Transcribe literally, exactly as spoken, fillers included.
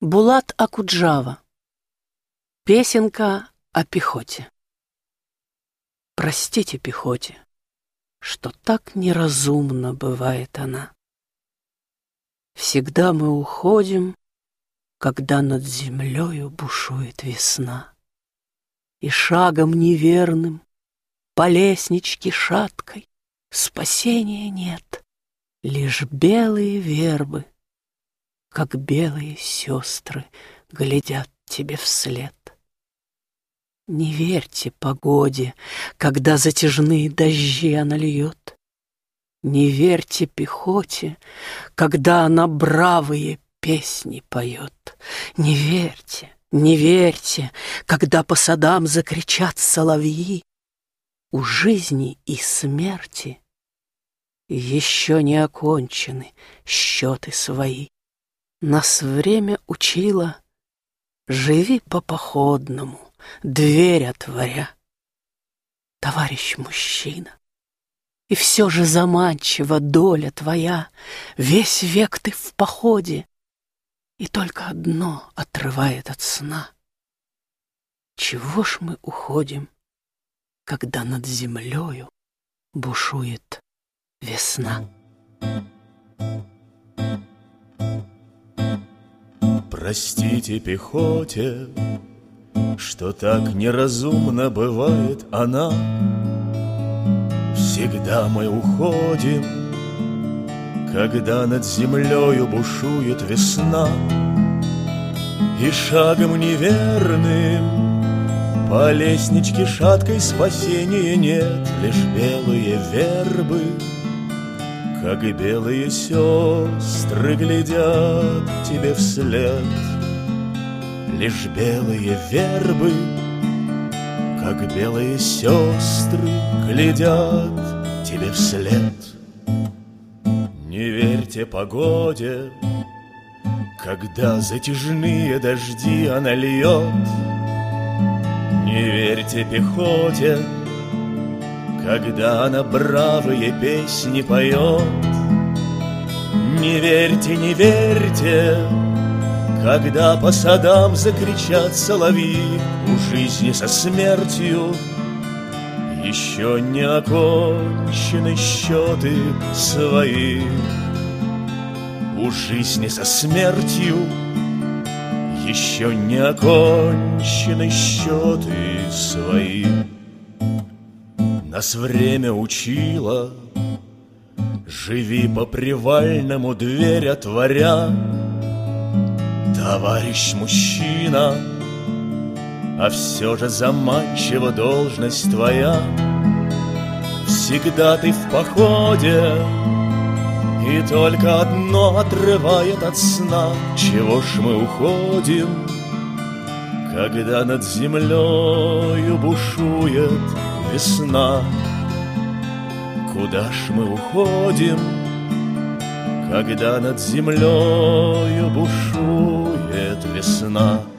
Булат Акуджава. Песенка о пехоте. Простите пехоте, что так неразумно бывает она. Всегда мы уходим, когда над землею бушует весна, и шагом неверным по лестничке шаткой спасения нет, лишь белые вербы, как белые сестры, глядят тебе вслед. Не верьте погоде, когда затяжные дожди она льет. Не верьте пехоте, когда она бравые песни поет. Не верьте, не верьте, когда по садам закричат соловьи. У жизни и смерти еще не окончены счеты свои. Нас время учило: живи по-походному, дверь отворя. Товарищ мужчина, и все же заманчива доля твоя. Весь век ты в походе, и только одно отрывает от сна. Чего ж мы уходим, когда над землею бушует весна? Простите пехоте, что так неразумно бывает она. Всегда мы уходим, когда над землею бушует весна, и шагом неверным по лестничке шаткой спасения нет, лишь белые вербы, как и белые сестры, глядят тебе вслед. Лишь белые вербы, как белые сестры, глядят тебе вслед. Не верьте погоде, когда затяжные дожди она льет. Не верьте пехоте, когда она бравые песни поет. Не верьте, не верьте, когда по садам закричат соловьи. У жизни со смертью еще не окончены счеты свои. У жизни со смертью еще не окончены счеты свои. Нас время учило: живи по привальному, дверь отворя. Товарищ мужчина, а все же заманчива должность твоя. Всегда ты в походе, и только одно отрывает от сна. Чего ж мы уходим, когда над землею бушует весна? Куда ж мы уходим, когда над землею бушует весна?